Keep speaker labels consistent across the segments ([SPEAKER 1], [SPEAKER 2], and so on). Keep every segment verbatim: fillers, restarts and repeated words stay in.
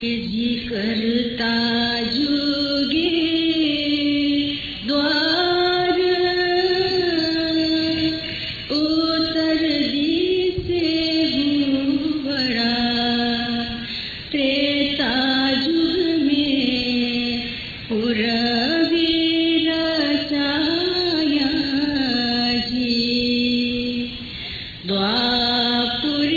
[SPEAKER 1] जी करता जुगे द्वार उत्तर दिसे हूँ बड़ा त्रेता जुग में पूरबी रचाया जी द्वापुरी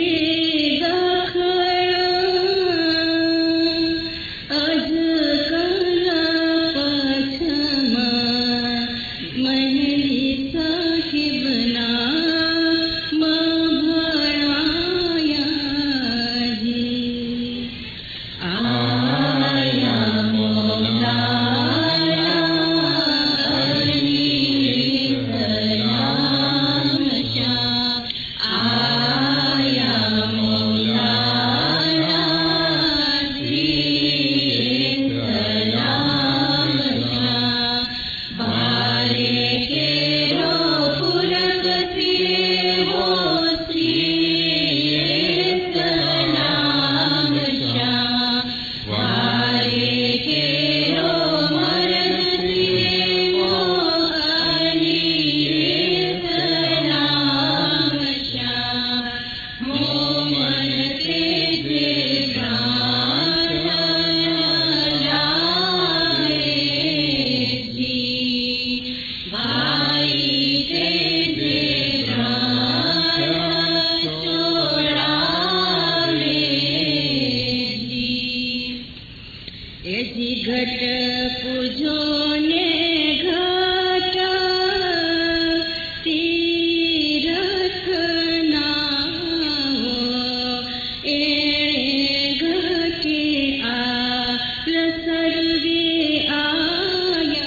[SPEAKER 1] घट पूजोने घाटा तीरथ नावो एणे घटे आल सर्वे आया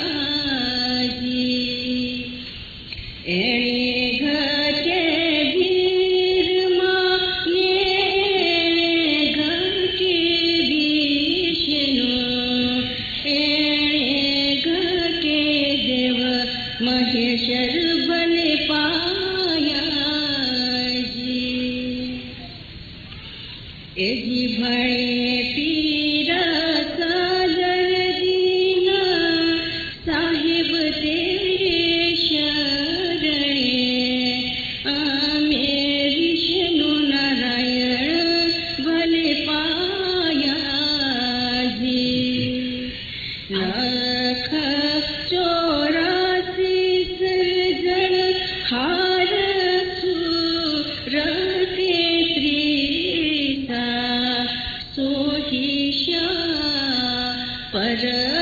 [SPEAKER 1] जी एणे घटे वीरमा एणे घटे विष्णु महेश्वर बन पाया जी ए जी भणे पीर सादर दीना साहिब तेरे शरणे आमे विष्णु नारायण बन पाया जी लाख चोरा हार सुरते त्रिसा सोहिषा पर